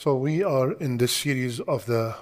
So we are in this series of the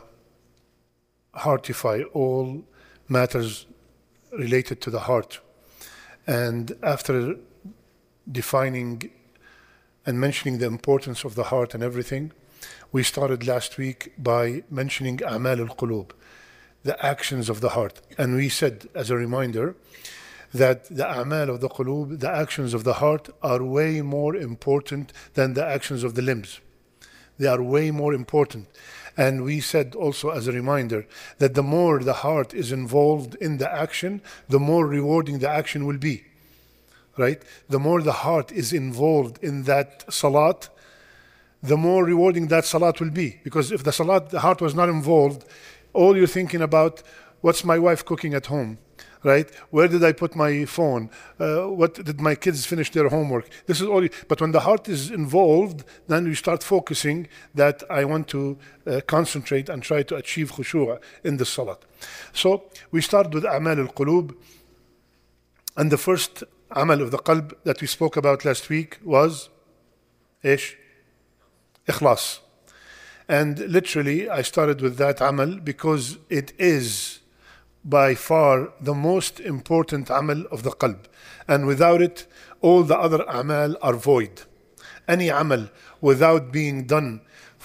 Heartify, all matters related to the heart. And after defining and mentioning the importance of the heart and everything, we started last week by mentioning A'mal al-Qulub, the actions of the heart. And we said, as a reminder, that the A'mal of the Qulub, the actions of the heart, are way more important than the actions of the limbs. They are way more important. And we said also as a reminder that the more the heart is involved in the action, the more rewarding the action will be. Right? The more the heart is involved in that salat, the more rewarding that salat will be. Because if the heart was not involved, all you're thinking about, what's my wife cooking at home? Right? Where did I put my phone? What did my kids finish their homework? This is all. But when the heart is involved, then you start focusing that I want to concentrate and try to achieve khushu' in the salat. So we start with A'mal al-Qulub, and the first amal of the qalb that we spoke about last week was ish? Ikhlas. And literally I started with that amal because it is by far the most important amal of the qalb. And without it, all the other amal are void. Any amal without being done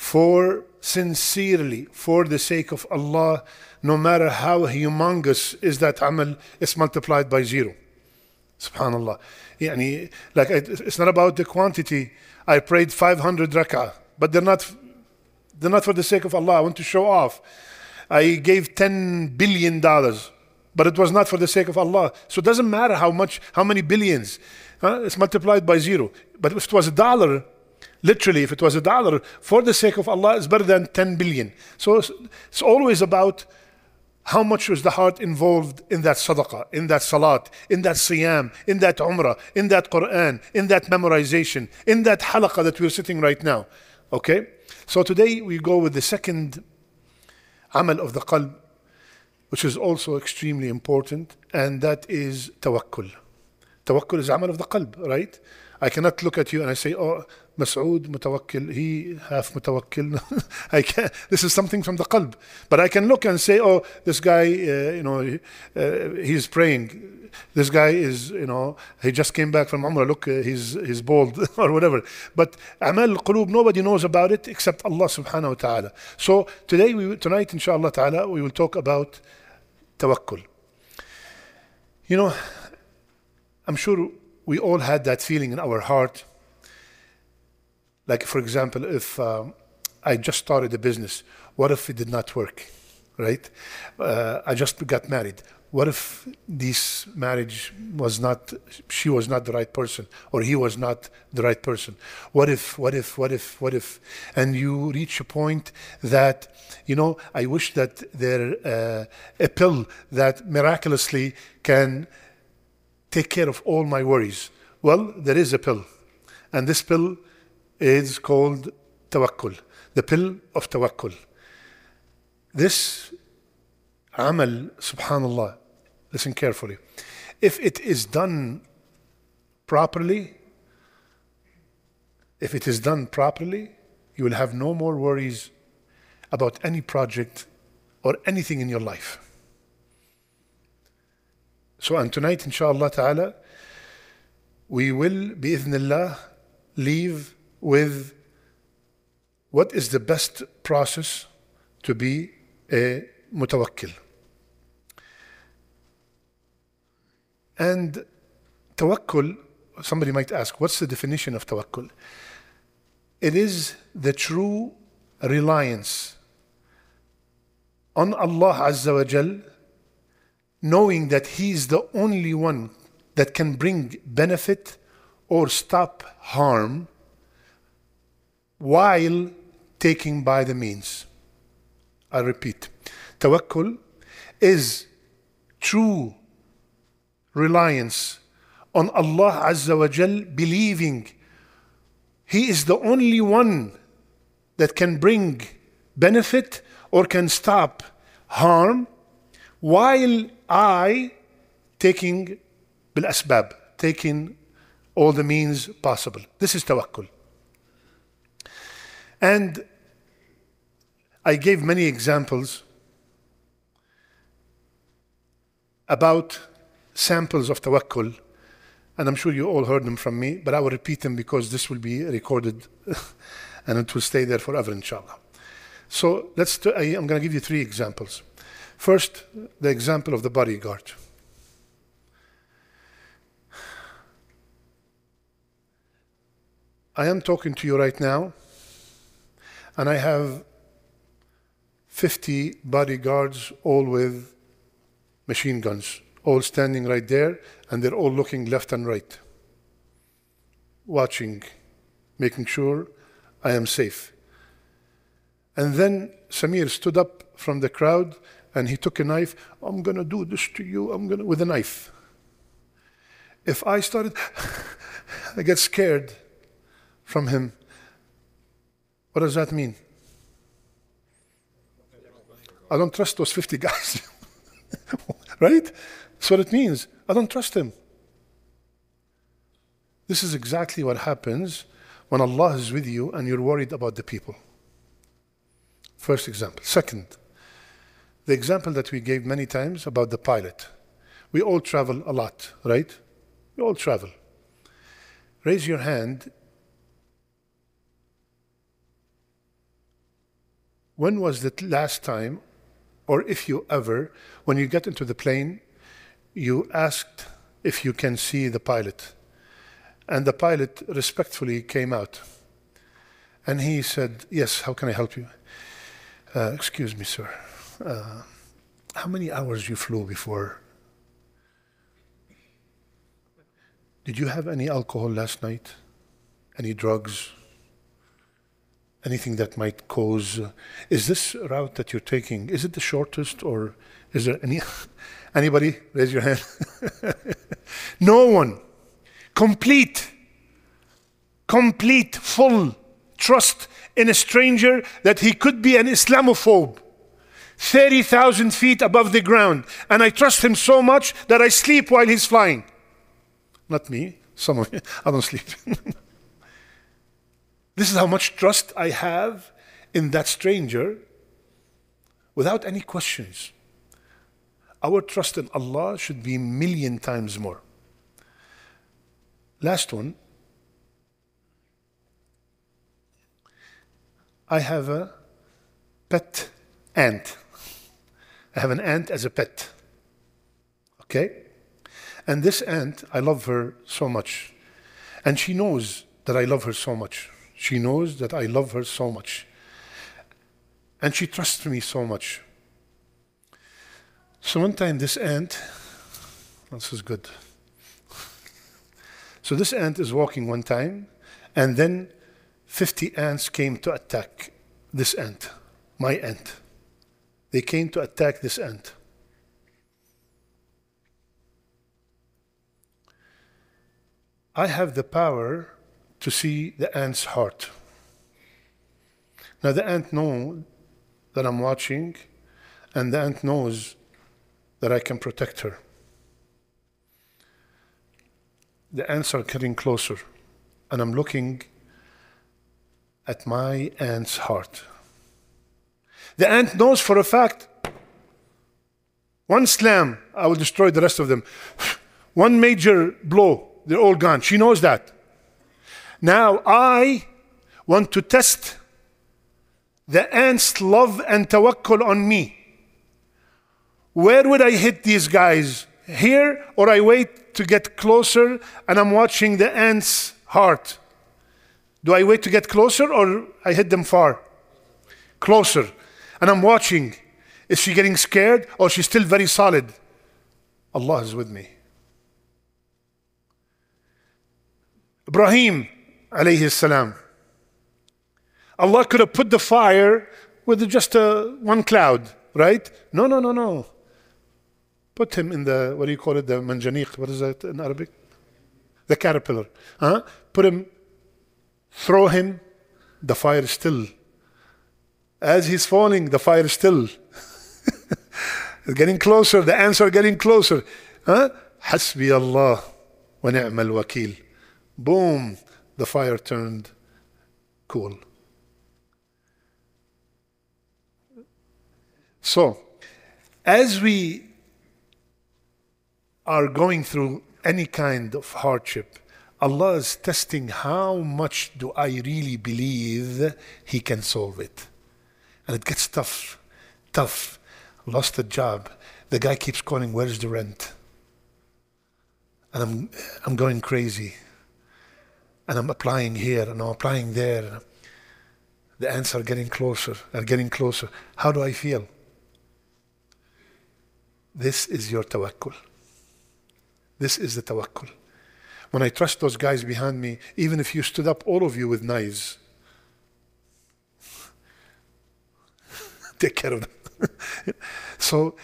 sincerely, for the sake of Allah, no matter how humongous is that amal, it's multiplied by 0. Subhanallah. It's not about the quantity. I prayed 500 rak'ah, but they're not for the sake of Allah. I want to show off. I gave $10 billion, but it was not for the sake of Allah. So it doesn't matter how many billions. It's multiplied by 0. But if it was $1, literally, if it was $1, for the sake of Allah, it's better than 10 billion. So it's always about how much was the heart involved in that sadaqah, in that salat, in that siyam, in that umrah, in that Quran, in that memorization, in that halaqah that we're sitting right now. Okay? So today we go with the second amal of the qalb, which is also extremely important, and that is tawakkul. Tawakkul is amal of the qalb, right? I cannot look at you and I say, oh, Mas'ud mutawakkil, he half mutawakkil. I can't. This is something from the qalb. But I can look and say, oh, this guy, he's praying. This guy is, he just came back from Umrah. Look, he's bald or whatever. But Amal al-Qulub, nobody knows about it except Allah subhanahu wa ta'ala. So tonight, inshallah ta'ala, we will talk about tawakkul. I'm sure we all had that feeling in our heart. Like, for example, if I just started a business, what if it did not work, right? I just got married. What if this marriage she was not the right person, or he was not the right person? What if? And you reach a point that, I wish that there a pill that miraculously can take care of all my worries. Well, there is a pill. And this pill is called tawakkul, the pill of tawakkul. This amal, subhanallah, listen carefully. If it is done properly, you will have no more worries about any project or anything in your life. So, and tonight, inshallah ta'ala, we will, bi'idhnillah, leave with what is the best process to be a mutawakkil. And tawakkul, somebody might ask, what's the definition of tawakkul? It is the true reliance on Allah Azza wa Jal, knowing that He is the only one that can bring benefit or stop harm while taking by the means. I repeat, tawakkul is true reliance on Allah Azza wa Jal, believing He is the only one that can bring benefit or can stop harm, while I taking bil asbab, taking all the means possible. This is tawakkul. And I gave many examples about samples of tawakkul, and I'm sure you all heard them from me, but I will repeat them because this will be recorded and it will stay there forever, inshallah. So I'm going to give you 3 examples. First, the example of the bodyguard. I am talking to you right now, and I have 50 bodyguards, all with machine guns, all standing right there, and they're all looking left and right, watching, making sure I am safe. And then Samir stood up from the crowd and he took a knife. I'm going to do this to you, with a knife. If I started, I get scared from him. What does that mean? I don't trust those 50 guys. Right? That's what it means. I don't trust him. This is exactly what happens when Allah is with you and you're worried about the people. First example. Second, the example that we gave many times about the pilot. We all travel a lot, right? We all travel. Raise your hand. When was the last time, or if you ever, when you get into the plane, you asked if you can see the pilot? And the pilot respectfully came out. And he said, yes, how can I help you? Excuse me, sir. How many hours you flew before? Did you have any alcohol last night? Any drugs? Anything that might cause... is this route that you're taking, is it the shortest, or is there anybody? Raise your hand. No one. Complete, full trust in a stranger that he could be an Islamophobe, 30,000 feet above the ground. And I trust him so much that I sleep while he's flying. Not me, some of you, I don't sleep. This is how much trust I have in that stranger without any questions. Our trust in Allah should be 1,000,000 times more. Last one. I have a pet ant. I have an ant as a pet. Okay? And this ant, I love her so much. And she knows that I love her so much. She knows that I love her so much. And she trusts me so much. So one time this ant, this is good. So this ant is walking one time, and then 50 ants came to attack this ant, my ant. They came to attack this ant. I have the power to see the ant's heart. Now the ant knows that I'm watching, and the ant knows that I can protect her. The ants are getting closer, and I'm looking at my ant's heart. The ant knows for a fact, one slam, I will destroy the rest of them. One major blow, they're all gone. She knows that. Now I want to test the ant's love and tawakkul on me. Where would I hit these guys? Here, or I wait to get closer and I'm watching the ant's heart? Do I wait to get closer, or I hit them far? Closer. And I'm watching. Is she getting scared, or she's still very solid? Allah is with me. Ibrahim alayhi salam. Allah could have put the fire with just one cloud, right? No. Put him in the, what do you call it, the manjaniq, what is that in Arabic? The caterpillar. Put him, throw him, the fire is still. As he's falling, the fire is still. Getting closer, the ants are getting closer. Hasbi Allah wa ni'mal wakil. Boom, the fire turned cool. So, as we are going through any kind of hardship, Allah is testing how much do I really believe He can solve it. And it gets tough. Lost a job. The guy keeps calling, where's the rent? And I'm going crazy. And I'm applying here and I'm applying there. The ends are getting closer and getting closer. How do I feel? This is your tawakkul. This is the tawakkul. When I trust those guys behind me, even if you stood up, all of you with knives, take care of them. So,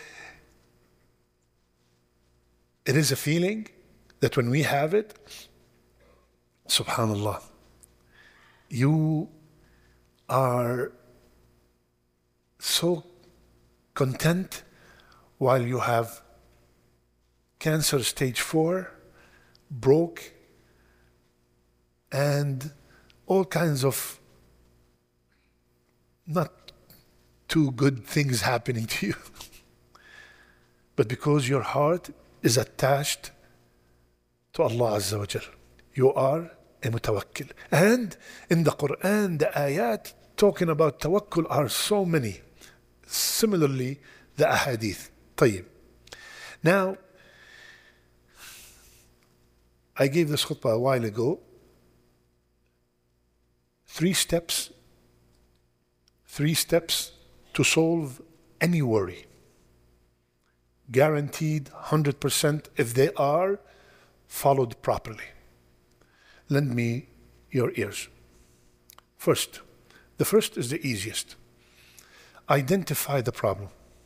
it is a feeling that when we have it, subhanallah, you are so content while you have cancer stage 4, broke, and all kinds of not too good things happening to you. But because your heart is attached to Allah Azza wa Jal, you are a mutawakkil. And in the Quran, the ayat talking about tawakkul are so many. Similarly, the ahadith. طيب. Now, I gave this khutbah a while ago. 3 steps to solve any worry. Guaranteed 100% if they are followed properly. Lend me your ears. The first is the easiest. Identify the problem.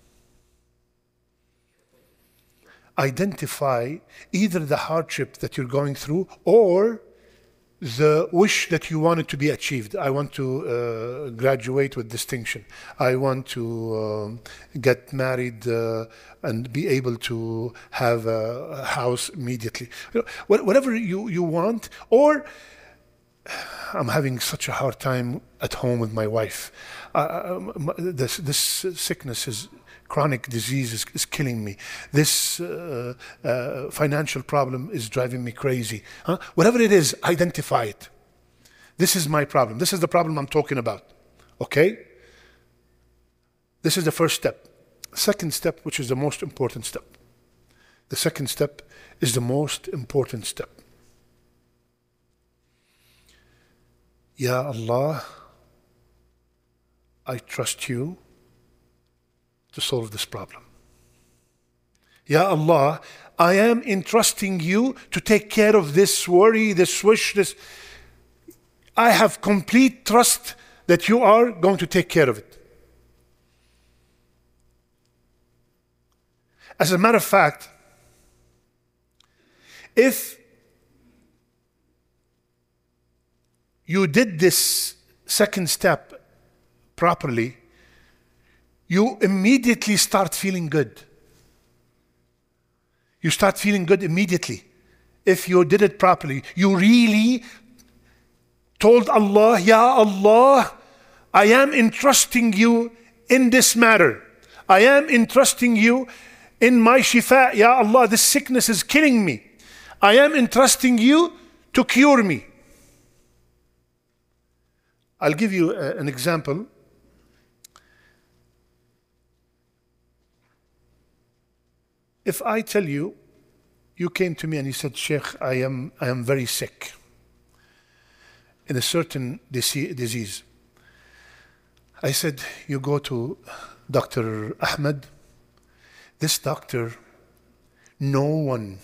Identify either the hardship that you're going through or the wish that you want it to be achieved. I want to graduate with distinction. I want to get married and be able to have a house immediately. Whatever you want. Or I'm having such a hard time at home with my wife. This sickness is chronic disease is killing me. This financial problem is driving me crazy. Whatever it is, identify it. This is my problem. This is the problem I'm talking about. Okay? This is the first step. Second step, which is the most important step. The second step is the most important step. Ya Allah, I trust you to solve this problem. Ya Allah, I am entrusting you to take care of this worry, this wish, this. I have complete trust that you are going to take care of it. As a matter of fact, if you did this second step properly, you immediately start feeling good. You start feeling good immediately. If you did it properly, you really told Allah, Ya Allah, I am entrusting you in this matter. I am entrusting you in my shifa. Ya Allah, this sickness is killing me. I am entrusting you to cure me. I'll give you an example. If I tell you, you came to me and you said, Sheikh, I am very sick in a certain disease. I said, you go to Dr. Ahmed. This doctor, no one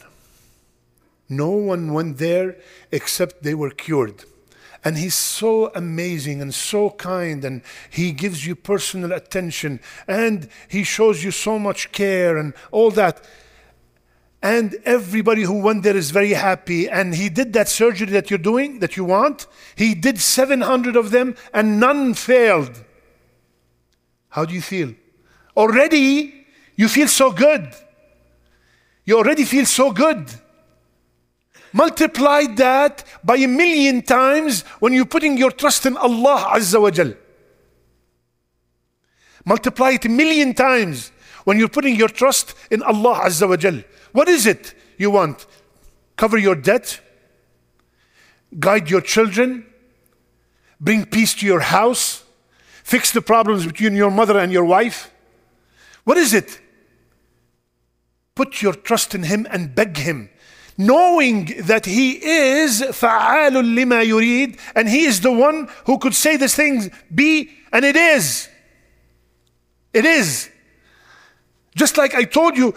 went there except they were cured. And he's so amazing and so kind, and he gives you personal attention, and he shows you so much care and all that. And everybody who went there is very happy. And he did that surgery that you're doing, that you want. He did 700 of them and none failed. How do you feel? Already, you feel so good. You already feel so good. Multiply that by 1,000,000 times when you're putting your trust in Allah Azza wa Jal. Multiply it 1,000,000 times when you're putting your trust in Allah Azza wa Jal. What is it you want? Cover your debt, guide your children, bring peace to your house, fix the problems between your mother and your wife. What is it? Put your trust in Him and beg Him, knowing that He is فَعَالٌ لِمَا يُرِيد, and He is the one who could say these things be, and it is. It is. Just like I told you,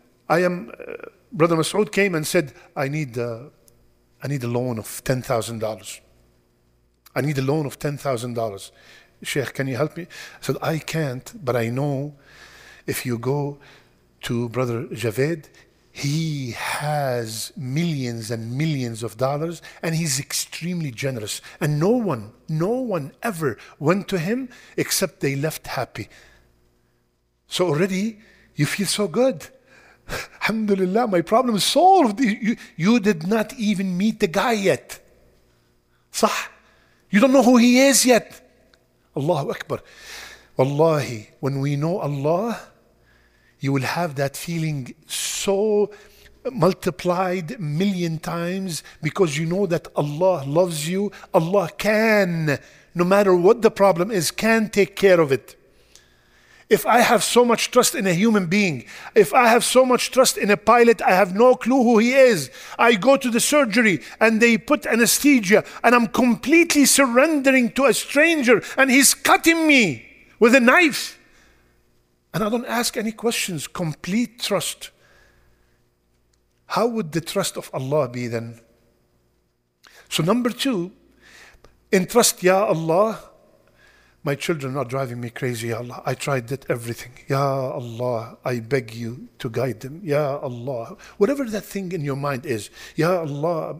Brother Mas'ud came and said, I need a loan of $10,000. I need a loan of $10,000. Sheikh, can you help me? I said, I can't, but I know if you go to Brother Javed, he has millions and millions of dollars, and he's extremely generous. And no one ever went to him except they left happy. So already you feel so good. Alhamdulillah, my problem is solved. You did not even meet the guy yet. Sah? You don't know who he is yet. Allahu Akbar. Wallahi, when we know Allah, you will have that feeling so multiplied 1,000,000 times, because you know that Allah loves you. Allah can, no matter what the problem is, can take care of it. If I have so much trust in a human being, if I have so much trust in a pilot, I have no clue who he is. I go to the surgery and they put anesthesia and I'm completely surrendering to a stranger and he's cutting me with a knife. And I don't ask any questions, complete trust. How would the trust of Allah be then? So number 2, in trust, Ya Allah, my children are driving me crazy, Ya Allah. I tried that everything. Ya Allah, I beg you to guide them. Ya Allah, whatever that thing in your mind is. Ya Allah,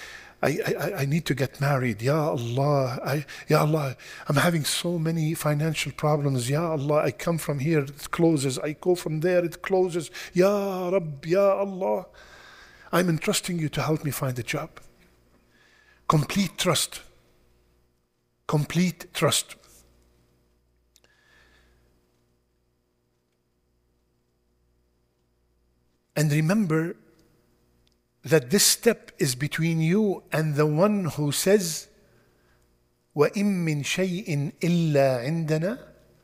I need to get married. Ya Allah, Ya Allah, I'm having so many financial problems. Ya Allah, I come from here, it closes. I go from there, it closes. Ya Rabb, Ya Allah, I'm entrusting you to help me find a job. Complete trust. Complete trust. And remember that this step is between you and the one who says, وَإِن مِّن شَيْءٍ إِلَّا عِندَنَا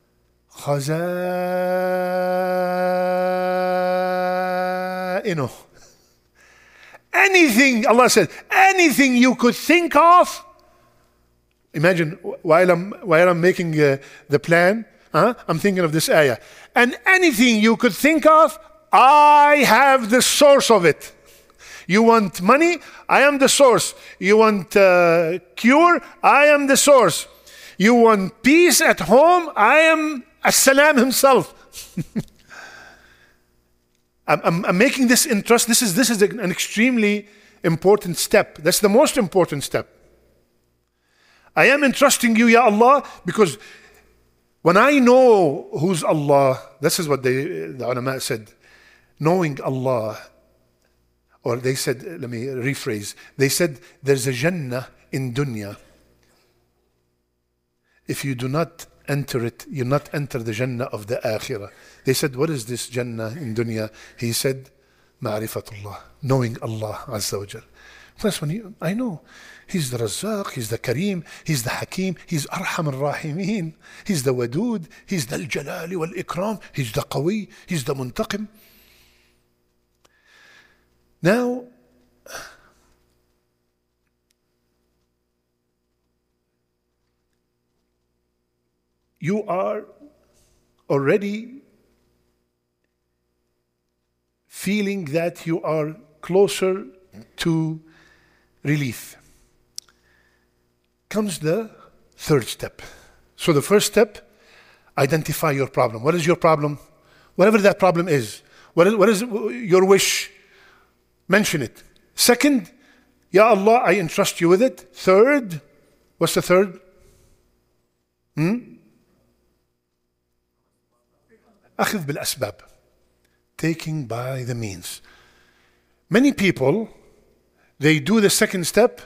خَزَائِنُهُ. Anything, Allah said, anything you could think of. Imagine while I'm making the plan, I'm thinking of this ayah. And anything you could think of, I have the source of it. You want money? I am the source. You want cure? I am the source. You want peace at home? I am As-Salam himself. I'm making this in trust. This is an extremely important step. That's the most important step. I am entrusting you, Ya Allah, because when I know who's Allah, this is what the ulama said. Knowing Allah, or they said, let me rephrase, they said there's a Jannah in dunya. If you do not enter it, you not enter the Jannah of the Akhirah. They said, what is this Jannah in dunya? He said, Ma'rifatullah, knowing Allah Azza wa Jal. That's when I know He's the Razzaq, He's the Kareem, He's the Hakeem, He's Arham al-Rahimin, He's the Wadud, He's the Jalali wal-Ikram, He's the Qawi, He's the Muntaqim. Now, you are already feeling that you are closer to relief. Comes the third step. So the first step, identify your problem. What is your problem? Whatever that problem is. What is your wish? Mention it. Second, Ya Allah, I entrust you with it. Third, what's the third? أخذ بالأسباب. Taking by the means. Many people, they do the second step.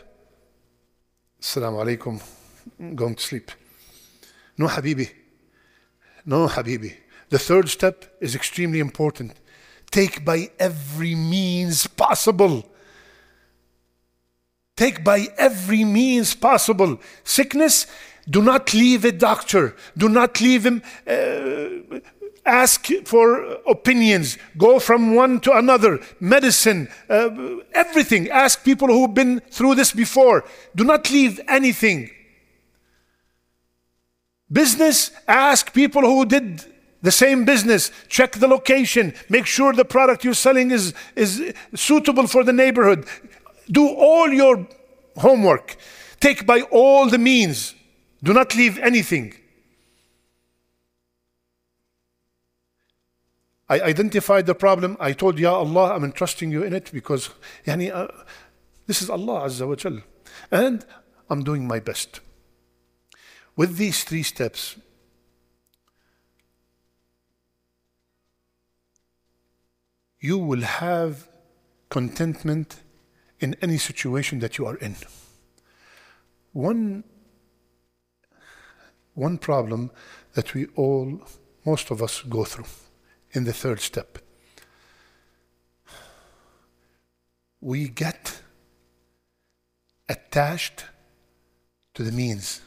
Assalamu alaikum. I'm going to sleep. No, Habibi. No, Habibi. The third step is extremely important. Take by every means possible. Take by every means possible. Sickness, do not leave a doctor. Do not leave him. Ask for opinions. Go from one to another. Medicine, everything. Ask people who've been through this before. Do not leave anything. Business, ask people who did the same business. Check the location. Make sure the product you're selling is suitable for the neighborhood. Do all your homework. Take by all the means. Do not leave anything. I identified the problem. I told, Ya Allah, I'm entrusting you in it because this is Allah Azza wa Jal. And I'm doing my best. With these 3 steps, you will have contentment in any situation that you are in. One problem that most of us go through in the 3rd step. We get attached to the means.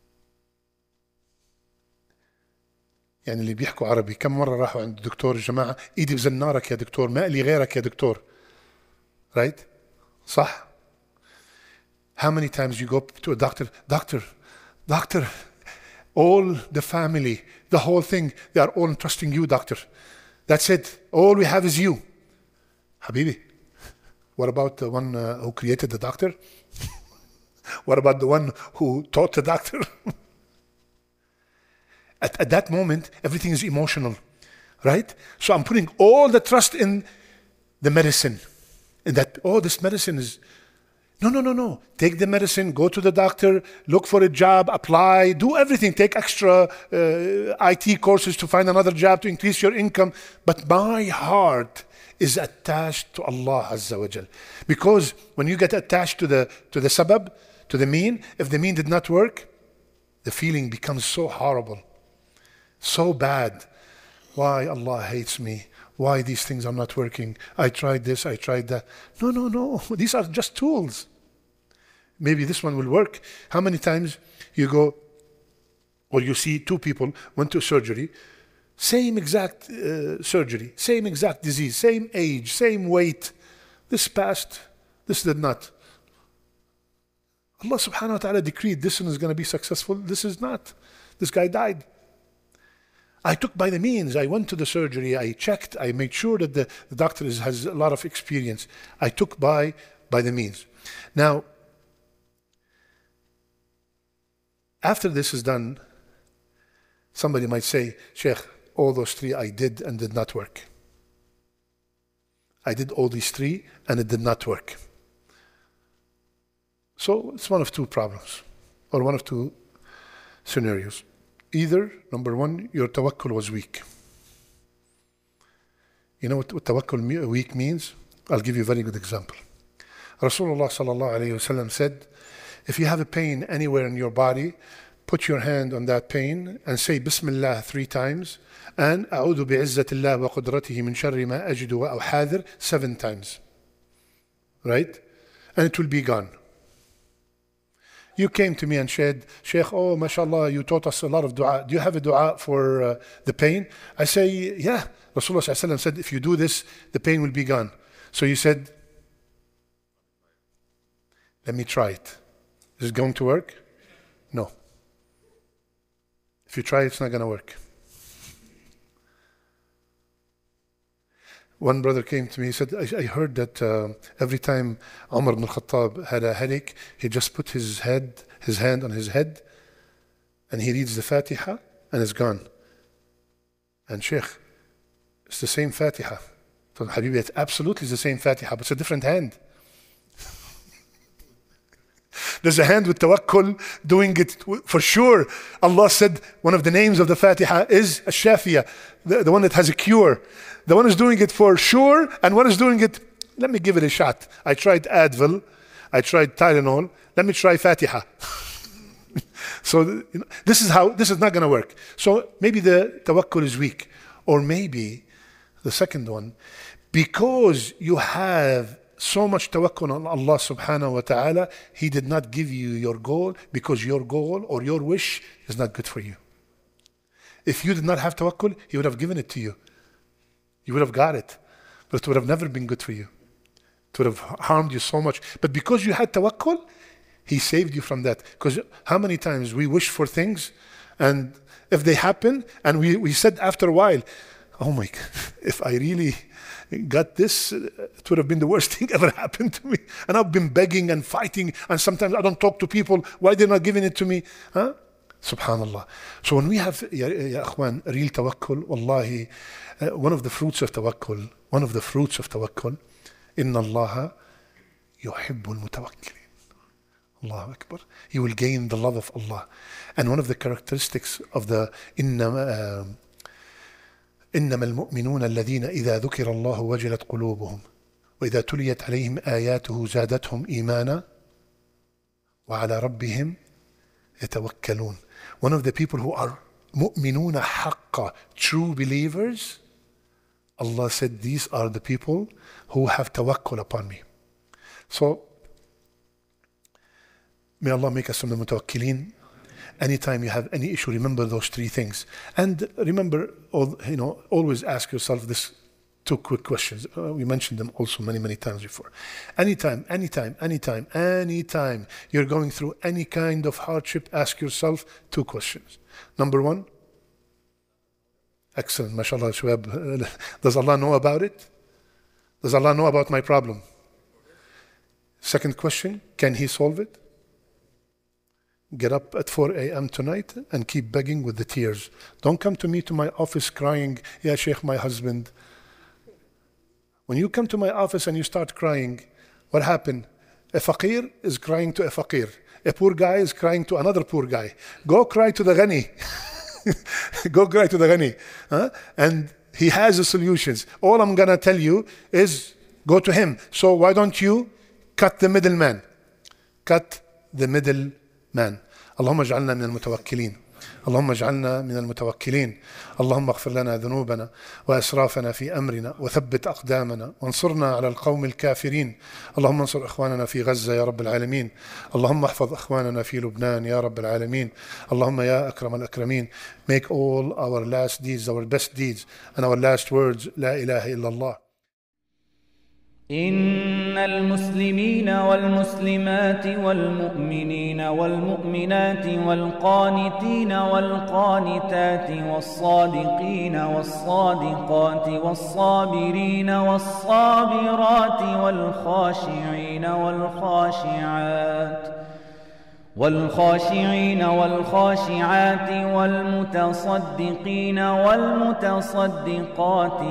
يعني اللي بيحكوا عربي كم مرة راحوا عند الدكتور الجماعة ايدي بزنارك يا دكتور ما لي غيرك يا دكتور. Right? صح? How many times you go to a doctor, doctor, all the family, the whole thing, they are all trusting you, doctor. That's it. All we have is you. Habibi, what about the one who created the doctor? What about the one who taught the doctor? At that moment, everything is emotional, right? So I'm putting all the trust in the medicine. And that, this medicine is... No. Take the medicine, go to the doctor, look for a job, apply, do everything. Take extra IT courses to find another job to increase your income. But my heart is attached to Allah Azza wa Jal. Because when you get attached to the sabab, to the mean, if the mean did not work, the feeling becomes so horrible, so bad. Why Allah hates me? Why these things are not working? I tried this, I tried that. No. These are just tools. Maybe this one will work. How many times you go or you see 2 people went to surgery, same exact surgery, same exact disease, same age, same weight. This passed, this did not. Allah subhanahu wa ta'ala decreed this one is going to be successful, this is not. This guy died. I took by the means. I went to the surgery. I checked. I made sure that the doctor has a lot of experience. I took by the means. Now, after this is done, somebody might say, Sheikh, all those 3 I did and did not work. I did all these 3 and it did not work. So it's one of 2 problems or one of 2 scenarios. Either, number 1, your tawakkul was weak. You know what tawakkul weak means? I'll give you a very good example. Rasulullah sallallahu alayhi wasallam said, if you have a pain anywhere in your body, put your hand on that pain and say Bismillah 3 times and أعوذ بعزة الله وقدرته من شر ما أجد وأحاذر 7 times. Right? And it will be gone. You came to me and said, Sheikh, mashallah, you taught us a lot of dua. Do you have a dua for the pain? I say, yeah. Rasulullah sallallahu alaihi wasallam said, if you do this, the pain will be gone. So you said, let me try it. Is it going to work? No. If you try it, it's not going to work. One brother came to me, he said, I heard that every time Umar ibn al-Khattab had a headache, he just put his hand on his head, and he reads the Fatiha, and it's gone. And Sheikh, it's the same Fatiha. So Habibi, it's absolutely the same Fatiha, but it's a different hand. There's a hand with tawakkul doing it for sure. Allah said one of the names of the Fatiha is Ash-Shafiyah, the one that has a cure. The one is doing it for sure, and one is doing it, let me give it a shot. I tried Advil, I tried Tylenol, let me try Fatiha. So this is not going to work. So maybe the tawakkul is weak. Or maybe the second one, because you have so much tawakkul on Allah subhanahu wa ta'ala, He did not give you your goal because your goal or your wish is not good for you. If you did not have tawakkul, He would have given it to you. You would have got it. But it would have never been good for you. It would have harmed you so much. But because you had tawakkul, He saved you from that. Because how many times we wish for things, and if they happen, and we said after a while, oh my God, if I really got this, it would have been the worst thing ever happened to me. And I've been begging and fighting, and sometimes I don't talk to people. Why they're not giving it to me? Huh? Subhanallah. So when we have, ya akhwan, real tawakkul, wallahi, one of the fruits of tawakkul, inna Allah yuhibbul mutawakkilin. Allahu Akbar. You will gain the love of Allah. And one of the characteristics of the إنما المؤمنون الذين إذا ذكر الله وجلت قلوبهم وإذا تليت عليهم آياته زادتهم إيمانا وعلى ربهم يتوكلون. One of the people who are مؤمنون حقا, true believers, Allah said these are the people who have tawakkul upon me. So may Allah make us from the mutawakkilin. Anytime you have any issue, remember those three things. And remember, always ask yourself this two quick questions. We mentioned them also many, many times before. Anytime you're going through any kind of hardship, ask yourself two questions. Number one, excellent, mashallah, Shuaib. Does Allah know about it? Does Allah know about my problem? Second question, can He solve it? Get up at 4 a.m. tonight and keep begging with the tears. Don't come to me to my office crying, Ya Sheikh, my husband. When you come to my office and you start crying, what happened? A faqir is crying to a faqir. A poor guy is crying to another poor guy. Go cry to the ghani. Go cry to the ghani. Huh? And he has the solutions. All I'm going to tell you is go to him. So why don't you cut the middleman? Cut the middleman. اللهم اجعلنا من المتوكلين. اللهم اجعلنا من المتوكلين. اللهم اغفر لنا ذنوبنا وأسرافنا في أمرنا وثبت أقدامنا وانصرنا على القوم الكافرين. اللهم انصر إخواننا في غزة يا رب العالمين. اللهم احفظ إخواننا في لبنان يا رب العالمين. اللهم يا أكرم الأكرمين. Make all our last deeds our best deeds and our last words لا إله إلا الله. إن المسلمين والمسلمات والمؤمنين والمؤمنات والقانتين والقانتات والصادقين والصادقات والصابرين والصابرات والخاشعين والخاشعات والمتصدقين والمتصدقات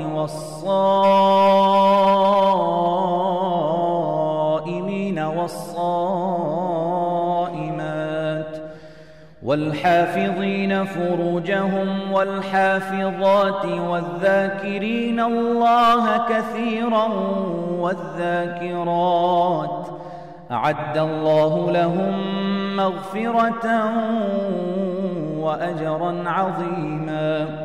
والصائمين والصائمات والحافظين فروجهم والحافظات والذاكرين الله كثيرا والذاكرات أعد الله لهم مغفرة وأجرا عظيما.